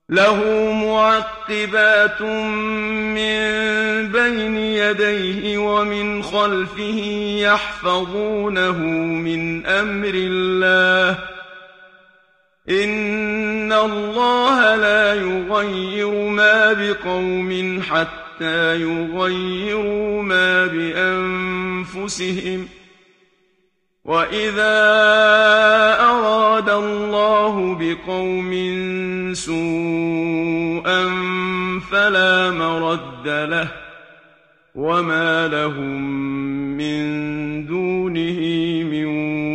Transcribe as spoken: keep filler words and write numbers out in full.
له معقبات من بين يديه ومن خلفه يحفظونه من أمر الله إن الله لا يغير ما بقوم حتى يغيروا ما بأنفسهم وإذا أراد الله بقوم سوءا فلا مرد له وما لهم من دونه من